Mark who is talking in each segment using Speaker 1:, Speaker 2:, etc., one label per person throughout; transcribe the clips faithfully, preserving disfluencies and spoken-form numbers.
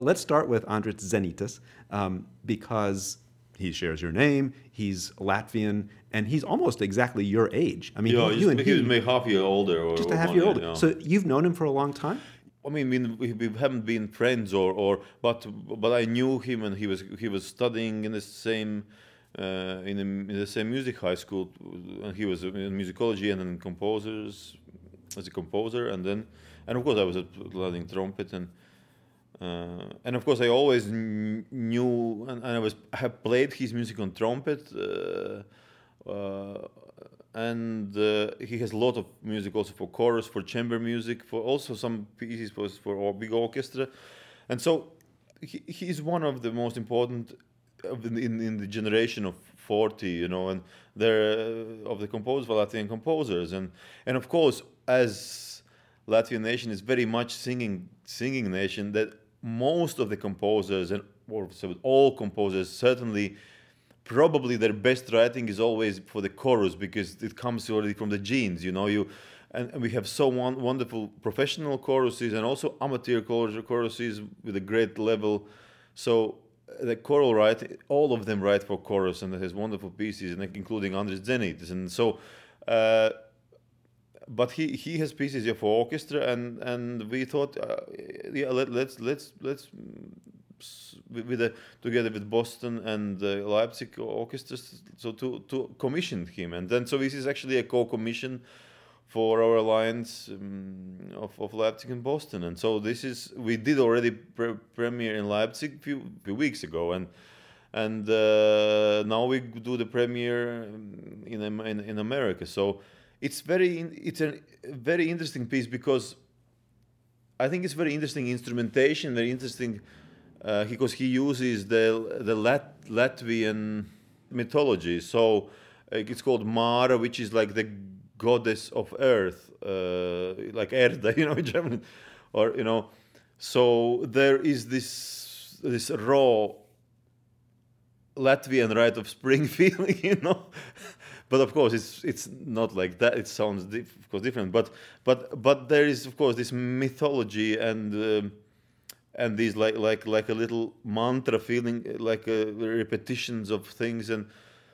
Speaker 1: Let's start with Andris Zenitis um, because he shares your name, he's Latvian, and he's almost exactly your age. I mean,
Speaker 2: Yeah,
Speaker 1: he, you
Speaker 2: just
Speaker 1: and
Speaker 2: he was
Speaker 1: he,
Speaker 2: maybe half a year older or,
Speaker 1: just a
Speaker 2: or
Speaker 1: half
Speaker 2: one
Speaker 1: year
Speaker 2: year.
Speaker 1: older.
Speaker 2: Yeah.
Speaker 1: So you've known him for a long time?
Speaker 2: I mean, we, we haven't been friends, or, or but but I knew him, and he was he was studying in the same uh, in, the, in the same music high school, and he was in musicology and then composers as a composer, and then and of course I was learning trumpet, and uh, and of course I always kn- knew, and, and I was I have played his music on trumpet. Uh, uh, and uh, he has a lot of music also for chorus, for chamber music, for also some pieces for, for or big orchestra, and so he, he's one of the most important of the- in, in the generation of forty, you know, and they're uh, of the composers, Latvian composers, and and of course as Latvian nation is very much singing singing nation, that most of the composers and or so all composers certainly probably their best writing is always for the chorus because it comes already from the genes, you know. You and, and we have so one, wonderful professional choruses and also amateur chorus- choruses with a great level. So uh, the choral write, all of them write for chorus, and it has wonderful pieces, and like, including Andris Zenitis. And so, uh, but he, he has pieces here for orchestra, and, and we thought, uh, yeah, let, let's let's let's s- with with the, together with Boston and the Leipzig orchestras, so to to commission him, and then so this is actually a co-commission for our alliance um, of, of Leipzig and Boston, and so this is we did already pre- premiere in Leipzig few few weeks ago, and and uh, now we do the premiere um, in Am- in, in America. So it's very in- it's a very interesting piece because I think it's very interesting instrumentation, very interesting uh, because he uses the the Lat- Latvian mythology. So uh, it's called Mara, which is like the goddess of earth, uh, like Erda, you know, in German, or you know. So there is this this raw Latvian rite of spring feeling, you know. But of course, it's it's not like that. It sounds dif- of course different. But but but there is of course this mythology and um, and these like like like a little mantra feeling, like uh, repetitions of things and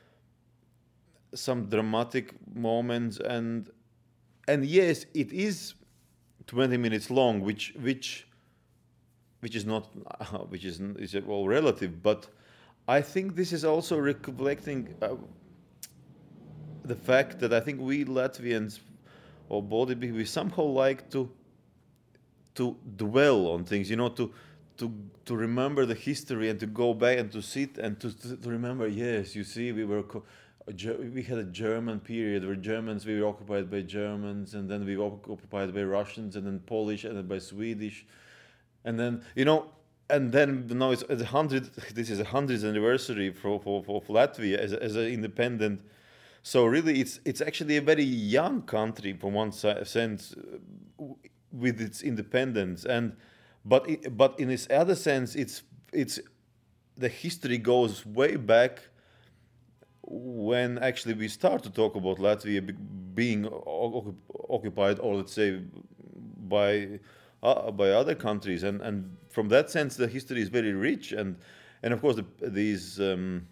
Speaker 2: some dramatic moments, and and yes, it is twenty minutes long, which which which is not which is is all relative, but I think this is also reflecting uh, the fact that I think we Latvians or Baltic we somehow like to to dwell on things, you know, to to to remember the history and to go back and to sit and to, to, to remember. Yes, you see, we were co- a Ger- we had a German period where Germans we were occupied by Germans, and then we were occupied by Russians, and then Polish, and then by Swedish, and then you know. And then now it's a hundred. This is a hundredth anniversary for, for, for Latvia as, a- as an independent. So really, it's it's actually a very young country from one si- sense, uh, with its independence, and but it, but in its other sense, it's it's the history goes way back when actually we start to talk about Latvia be- being o- occupied, or let's say by uh, by other countries, and and from that sense, the history is very rich, and and of course the, these. Um,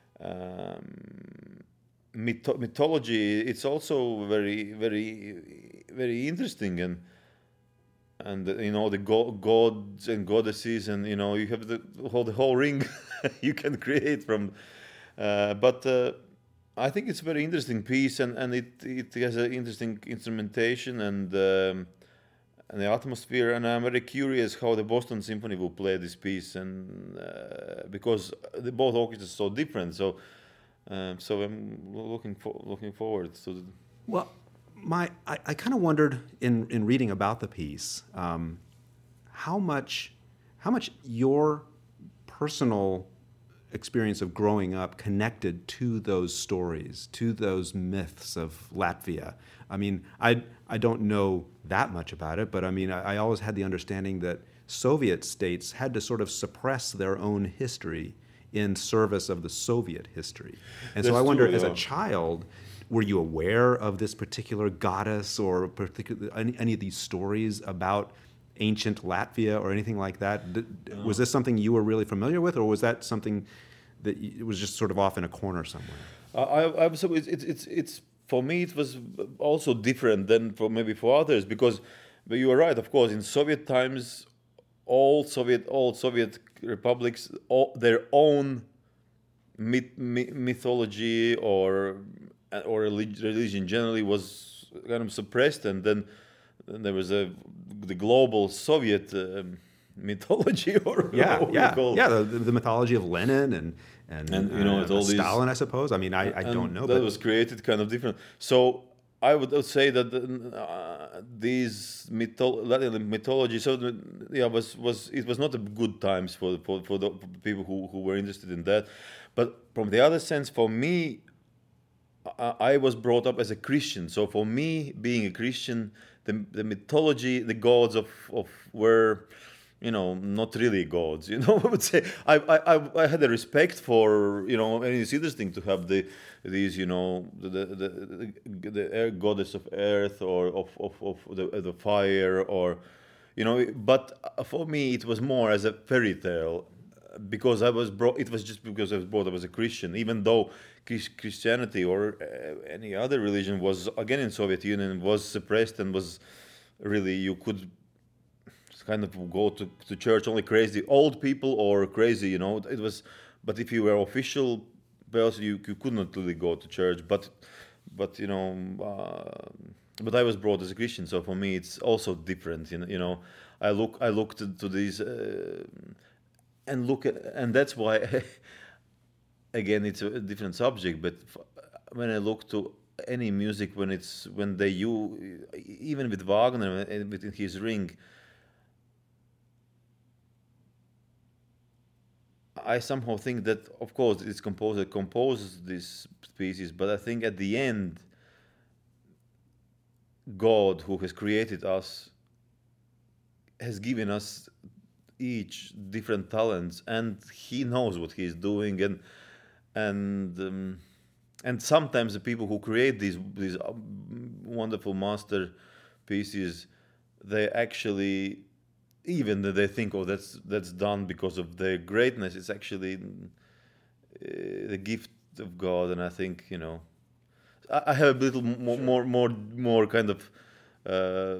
Speaker 2: um, mytho- mythology it's also very very very interesting, and and uh, you know the go- gods and goddesses, and you know you have the whole the whole ring you can create from uh, but uh, I think it's a very interesting piece, and, and it it has an interesting instrumentation, and um, and the atmosphere, and I'm very curious how the Boston Symphony will play this piece, and uh, because the both orchestras are so different, so um, so I'm looking for looking forward to the,
Speaker 1: Well, my I, I kind of wondered in in reading about the piece um, how much how much your personal experience of growing up connected to those stories, to those myths of Latvia. I mean, I I don't know that much about it, but I mean, I, I always had the understanding that Soviet states had to sort of suppress their own history in service of the Soviet history. And so I
Speaker 2: that's
Speaker 1: wonder,
Speaker 2: true,
Speaker 1: as a
Speaker 2: yeah.
Speaker 1: child, were you aware of this particular goddess or particular any, any of these stories about ancient Latvia or anything like that? D- no. Was this something you were really familiar with, or was that something that you, it was just sort of off in a corner somewhere?
Speaker 2: Uh, I, I was, it's, it's, it's, for me, it was also different than for maybe for others, because but you are right, of course, in Soviet times, all Soviet, all Soviet republics, all, their own myth, mythology or or religion generally was kind of suppressed, and then there was a the global Soviet um, mythology, or
Speaker 1: yeah,
Speaker 2: what
Speaker 1: yeah,
Speaker 2: we call
Speaker 1: yeah, the, the mythology of Lenin and and,
Speaker 2: and you know
Speaker 1: uh,
Speaker 2: all
Speaker 1: Stalin,
Speaker 2: these,
Speaker 1: I suppose. I mean, I, I don't know,
Speaker 2: that
Speaker 1: but
Speaker 2: was created kind of different. So I would say that uh, these mytho- Latin mythology, so the, yeah, was was it was not a good times for for for the people who who were interested in that. But from the other sense, for me, I, I was brought up as a Christian. So for me, being a Christian, the the mythology, the gods of of were, you know, not really gods. You know, I would say I I I had a respect for, you know, and it's interesting to have the these, you know, the the the, the air goddess of earth, or of of, of the the fire, or, you know. But for me, it was more as a fairy tale, because I was brought. It was just because I was brought up as a Christian, even though Christianity or uh, any other religion was, again, in Soviet Union, was suppressed and was really, you could kind of go to, to church only crazy old people or crazy, you know. It was, but if you were official person, you, you could not really go to church. But but you know, uh, but I was brought as a Christian, so for me it's also different. You know, you know I look I look to, to these uh, and look at, and that's why again it's a different subject. But when I look to any music, when it's when they you even with Wagner and within his Ring, I somehow think that, of course, this composer composes these pieces, but I think at the end, God, who has created us, has given us each different talents, and He knows what He is doing, and and um, and sometimes the people who create these these wonderful masterpieces, they actually, even that they think, oh, that's that's done because of their greatness, it's actually uh, the gift of God. And I think, you know, I, I have a little more
Speaker 1: Sure.
Speaker 2: more more more kind of uh,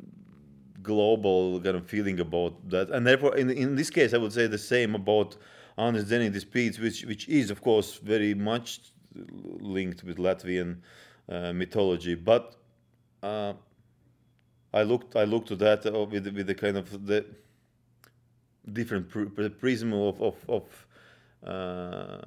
Speaker 2: global kind of feeling about that, and therefore, in in this case, I would say the same about understanding this piece, which which is, of course, very much linked with Latvian uh, mythology, but. Uh, I looked. I looked to that uh, with with the kind of the different pr- prism of of, of uh,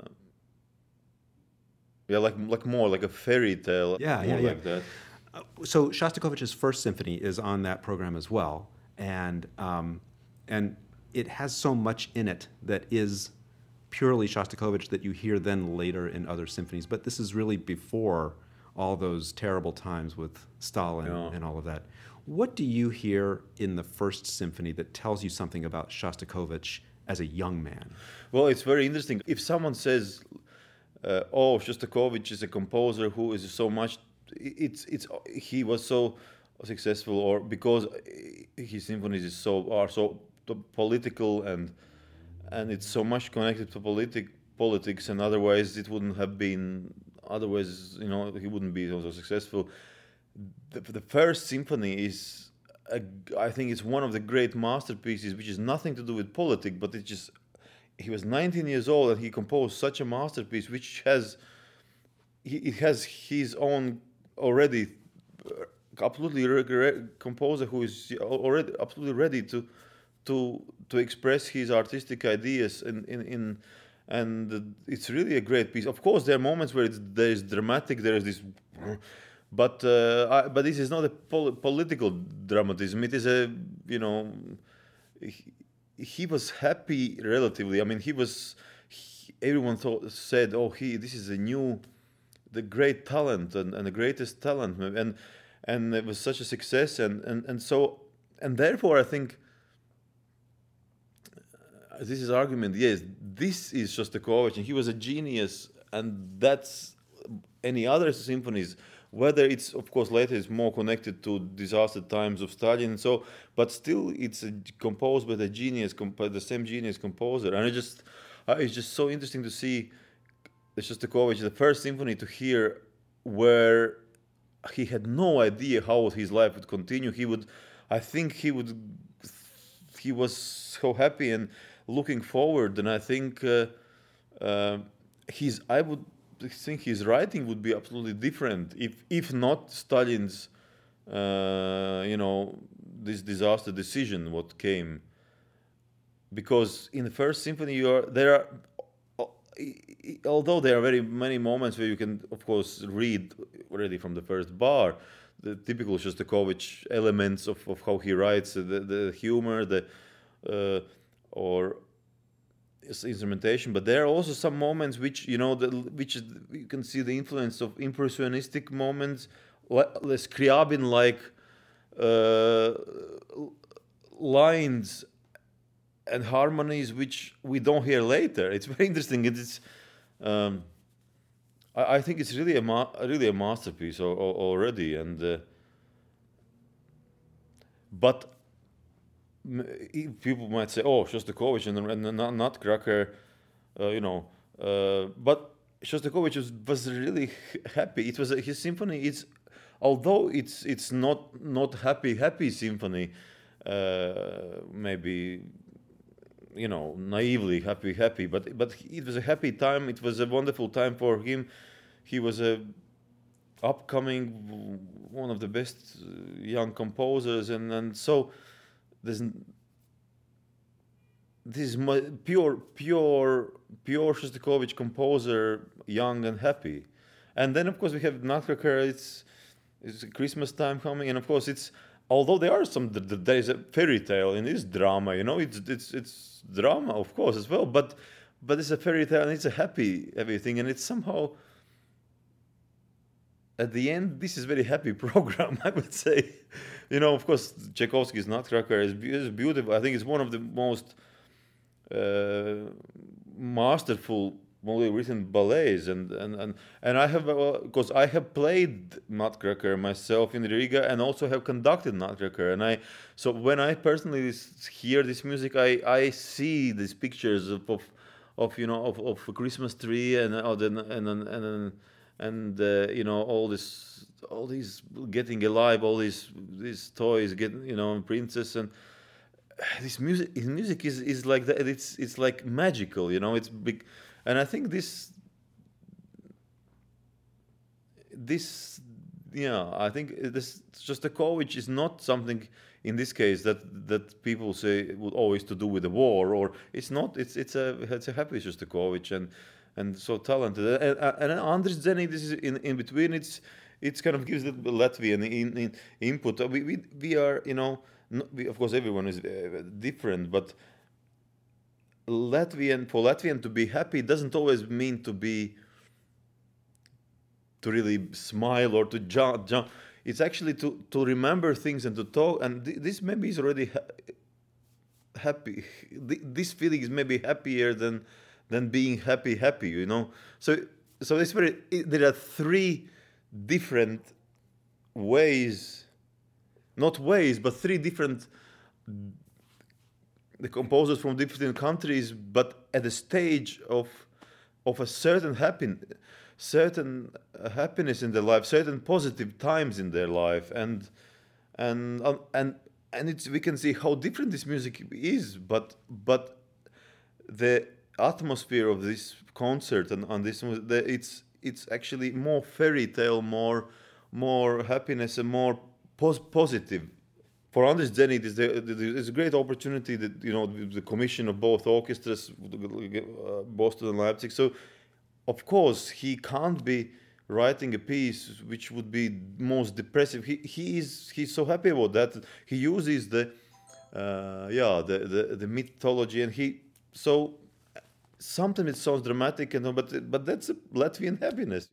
Speaker 2: yeah, like like more like a fairy tale.
Speaker 1: Yeah,
Speaker 2: more
Speaker 1: yeah, yeah.
Speaker 2: like that.
Speaker 1: Uh, so Shostakovich's First Symphony is on that program as well, and um, and it has so much in it that is purely Shostakovich that you hear then later in other symphonies. But this is really before all those terrible times with Stalin
Speaker 2: Yeah.
Speaker 1: and all of that. What do you hear in the First Symphony that tells you something about Shostakovich as a young man?
Speaker 2: Well, it's very interesting. If someone says, uh, "Oh, Shostakovich is a composer who is so much," it's it's he was so successful, or because his symphonies is so are so political, and and it's so much connected to politic politics, and otherwise it wouldn't have been. Otherwise, you know, he wouldn't be so successful. The, the First Symphony is, a, I think, it's one of the great masterpieces, which is nothing to do with politics, but it's just, he was nineteen years old and he composed such a masterpiece, which has, he, it has his own already absolutely re- re- composer who is already absolutely ready to to to express his artistic ideas in in, in and it's really a great piece. Of course, there are moments where it's, there is dramatic, there is this. But uh, I, but this is not a pol- political dramatism. It is a, you know, he, he was happy relatively. I mean, he was. He, everyone thought said, "Oh, he this is a new, the great talent and, and the greatest talent," and and it was such a success, and and and so and therefore I think. Uh, this is argument. Yes, this is Shostakovich, and he was a genius, and that's any other symphonies whether it's, of course, later it's more connected to disaster times of Stalin and so, but still it's a, composed by the genius, by the same genius composer. And it just, uh, it's just so interesting to see Shostakovich, the first symphony, to hear where he had no idea how his life would continue. He would, I think he would, he was so happy and looking forward. And I think uh, uh, his, I would think his writing would be absolutely different if, if not Stalin's, uh, you know, this disaster decision what came. Because in the first symphony, you are there are. Although there are very many moments where you can, of course, read already from the first bar the typical Shostakovich elements of, of how he writes, the, the humor, the uh, or instrumentation. But there are also some moments which, you know, the, which is, you can see the influence of impressionistic moments, the Scriabin-like uh, lines and harmonies which we don't hear later. It's very interesting. It's, um, I, I think it's really a ma- really a masterpiece o- o- already. And uh, but m- people might say, "Oh, Shostakovich and, and the Nutcracker," uh, you know. Uh, but Shostakovich was, was really happy. It was a, his symphony. It's although it's it's not not happy happy symphony. Uh, maybe. You know, naively happy, happy, but but it was a happy time. It was a wonderful time for him. He was a upcoming one of the best young composers, and and so there's this is my pure pure pure Shostakovich composer, young and happy. And then of course we have Nutcracker. It's it's Christmas time coming, and of course it's. Although there are some, there is a fairy tale in this drama, you know, it's it's it's drama, of course, as well. But but it's a fairy tale and it's a happy everything, and it's somehow at the end this is a very happy program, I would say. You know, of course, Tchaikovsky's Nutcracker is, is beautiful. I think it's one of the most uh, masterful written ballets, and and and, and I have because uh, I have played Nutcracker myself in Riga and also have conducted Nutcracker, and I so when I personally hear this music, I, I see these pictures of of, of you know of, of a Christmas tree and uh, and and and and, and uh, you know all this all these getting alive, all these these toys getting, you know, princess, and this music his music is is like that. It's it's like magical, you know. It's big. And I think this, this, yeah, I think this Shostakovich is not something in this case that that people say would always to do with the war, or it's not. It's it's a it's a happy Shostakovich and and so talented. And, and Andris Dzeni, this is in, in between. It's it's kind of gives the Latvian in, in input. We, we we are, you know, not, we, of course everyone is different, but. Latvian for Latvian to be happy doesn't always mean to be to really smile or to jump. jump. It's actually to, to remember things and to talk. And th- this maybe is already ha- happy. Th- this feeling is maybe happier than than being happy, happy. You know. So so it's very. It, there are three different ways, not ways, but three different. The composers from different countries, but at the stage of of a certain happiness, certain happiness in their life, certain positive times in their life, and and um, and and it's we can see how different this music is, but but the atmosphere of this concert and on this the, it's it's actually more fairy tale, more more happiness, and more pos- positive. For Andris Dzeni, it's a great opportunity that, you know, the commission of both orchestras, uh, Boston and Leipzig. So, of course, he can't be writing a piece which would be most depressive. He he is he's so happy about that. He uses the uh, yeah the, the the mythology, and he so sometimes it sounds dramatic, and but but that's a Latvian happiness.